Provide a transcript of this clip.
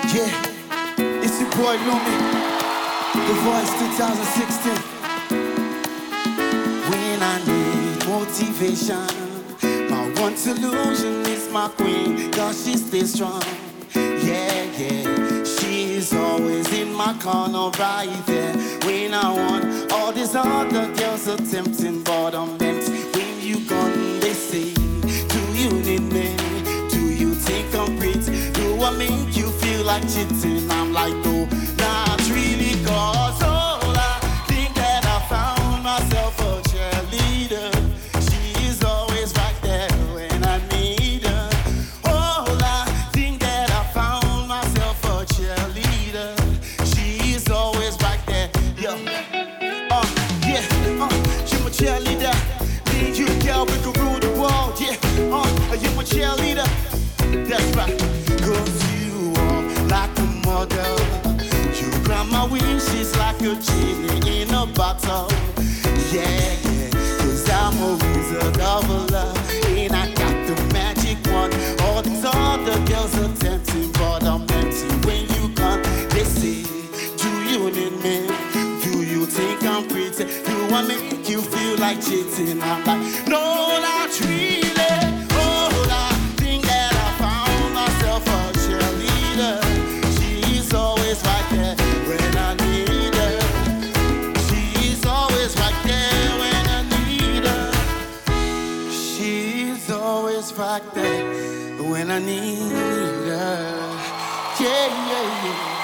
Yeah, it's your boy Lumi, The Voice 2016. When I need motivation, my one solution is my queen, cause she stays strong. Yeah, yeah, she's always in my corner right there. When I want all these other girls are tempting, but I'm empty. When you gone, they say, do you need me? Do you think I'm pretty? Do I make you feel like cheating? I'm like, no, not really, cause all I think that I found myself a cheerleader. She is always right there when I need her. All I think that I found myself a cheerleader. She is always right there, yeah. You my cheerleader. Me and you, girl, we can rule the world, yeah. You my cheerleader. That's right. Cause you are like a model. You grant my wishes like a genie in a bottle. Yeah, yeah. Cause I'm a wizard of love. And I got the magic one. All these other girls are tempting, but I'm empty when you come. They say, do you need me? Do you think I'm pretty? Do I make you feel like cheating? I'm like, no, not really. Oh, I think that I found myself a cheerleader. She's always right there when I need her. She's always right there when I need her. She's always right there when I need her. Yeah, yeah, yeah.